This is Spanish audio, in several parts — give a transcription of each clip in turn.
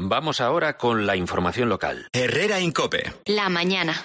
Vamos ahora con la información local. Herrera en COPE. La mañana.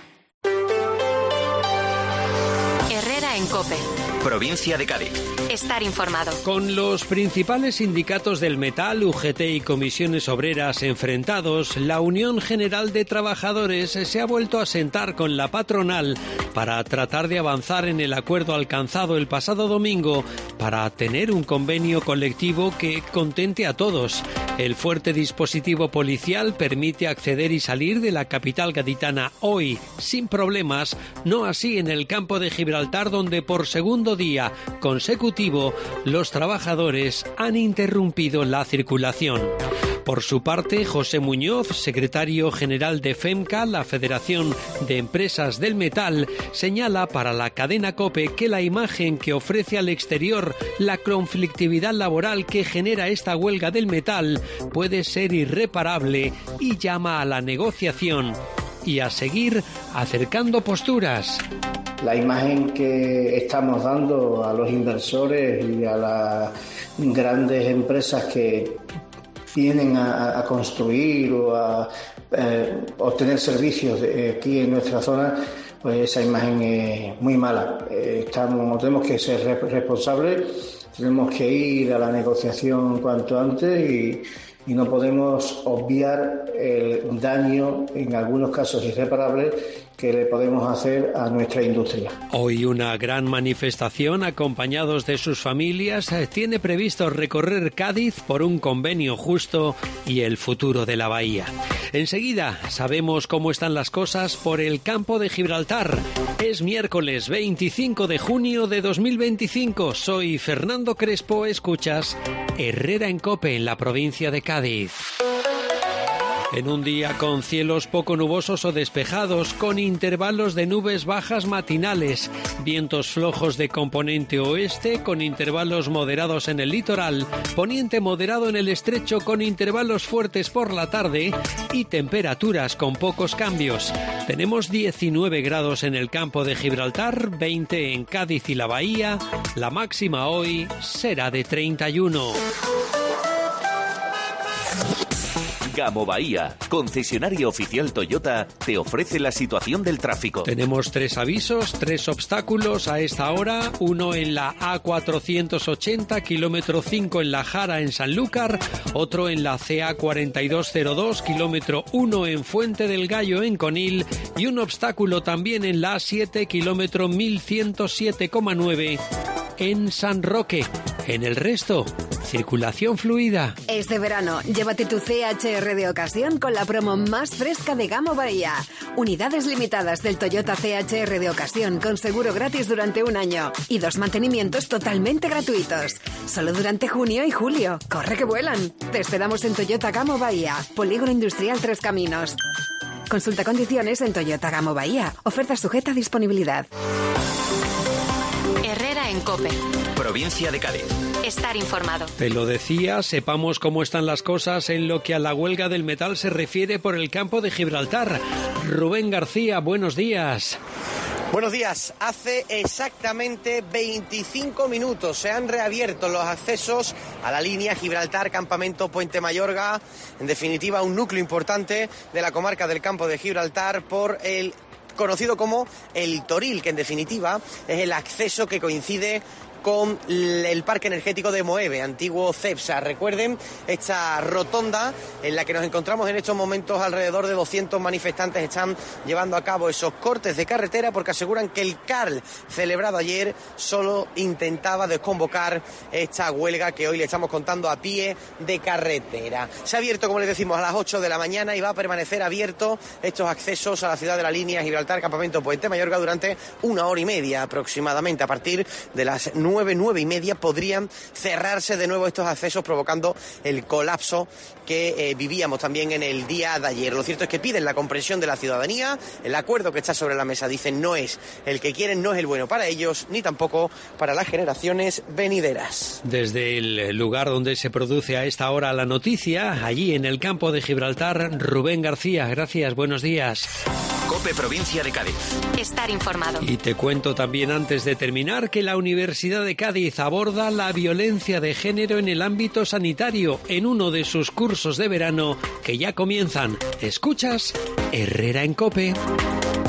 Herrera en COPE. Provincia de Cádiz. Estar informado. Con los principales sindicatos del metal, UGT y comisiones obreras enfrentados, la Unión General de Trabajadores se ha vuelto a sentar con la patronal para tratar de avanzar en el acuerdo alcanzado el pasado domingo para tener un convenio colectivo que contente a todos. El fuerte dispositivo policial permite acceder y salir de la capital gaditana hoy sin problemas, no así en el campo de Gibraltar, donde por segundo día consecutivo los trabajadores han interrumpido la circulación. Por su parte, José Muñoz, secretario general de FEMCA, la Federación de Empresas del Metal, señala para la cadena COPE que la imagen que ofrece al exterior la conflictividad laboral que genera esta huelga del metal puede ser irreparable y llama a la negociación y a seguir acercando posturas. La imagen que estamos dando a los inversores y a las grandes empresas que vienen a construir o a obtener servicios aquí en nuestra zona, pues esa imagen es muy mala. Tenemos que ser responsables, tenemos que ir a la negociación cuanto antes y no podemos obviar el daño, en algunos casos irreparable, que le podemos hacer a nuestra industria. Hoy una gran manifestación, acompañados de sus familias, tiene previsto recorrer Cádiz por un convenio justo y el futuro de la bahía. Enseguida sabemos cómo están las cosas por el campo de Gibraltar. Es miércoles 25 de junio de 2025. Soy Fernando Crespo, escuchas Herrera en COPE en la provincia de Cádiz. En un día con cielos poco nubosos o despejados, con intervalos de nubes bajas matinales, vientos flojos de componente oeste, con intervalos moderados en el litoral, poniente moderado en el estrecho con intervalos fuertes por la tarde y temperaturas con pocos cambios. Tenemos 19 grados en el campo de Gibraltar, 20 en Cádiz y la bahía, la máxima hoy será de 31. Gamo Bahía, concesionario oficial Toyota, te ofrece la situación del tráfico. Tenemos 3 avisos, 3 obstáculos a esta hora, uno en la A480, kilómetro 5 en La Jara, en Sanlúcar, otro en la CA 4202, kilómetro 1 en Fuente del Gallo, en Conil, y un obstáculo también en la A7, kilómetro 1107,9 en San Roque. En el resto, circulación fluida. Este verano, llévate tu CHR de ocasión con la promo más fresca de Gamo Bahía. Unidades limitadas del Toyota CHR de ocasión con seguro gratis durante un año y 2 mantenimientos totalmente gratuitos. Solo durante junio y julio. ¡Corre que vuelan! Te esperamos en Toyota Gamo Bahía, Polígono Industrial Tres Caminos. Consulta condiciones en Toyota Gamo Bahía. Oferta sujeta a disponibilidad. Herrera en COPE. Provincia de Cádiz. Estar informado. Te lo decía, sepamos cómo están las cosas en lo que a la huelga del metal se refiere por el campo de Gibraltar. Rubén García, buenos días. Buenos días. Hace exactamente 25 minutos se han reabierto los accesos a la línea Gibraltar-Campamento Puente Mayorga. En definitiva, un núcleo importante de la comarca del campo de Gibraltar por el conocido como el Toril, que en definitiva es el acceso que coincide con el parque energético de Moeve, antiguo CEPSA. Recuerden esta rotonda en la que nos encontramos en estos momentos. Alrededor de 200 manifestantes están llevando a cabo esos cortes de carretera porque aseguran que el CARL celebrado ayer solo intentaba desconvocar esta huelga que hoy le estamos contando a pie de carretera. Se ha abierto, como les decimos, a las 8 de la mañana y va a permanecer abierto estos accesos a la ciudad de la línea Gibraltar, Campamento Puente Mayorga durante 1 hora y media aproximadamente. A partir de las 9 y media podrían cerrarse de nuevo estos accesos, provocando el colapso que vivíamos también en el día de ayer. Lo cierto es que piden la comprensión de la ciudadanía. El acuerdo que está sobre la mesa, dicen, no es el que quieren, no es el bueno para ellos, ni tampoco para las generaciones venideras. Desde el lugar donde se produce a esta hora la noticia, allí en el campo de Gibraltar, Rubén García, gracias, buenos días. COPE Provincia de Cádiz. Estar informado. Y te cuento también antes de terminar que la Universidad de Cádiz aborda la violencia de género en el ámbito sanitario en uno de sus cursos de verano que ya comienzan. ¿Escuchas? Herrera en COPE.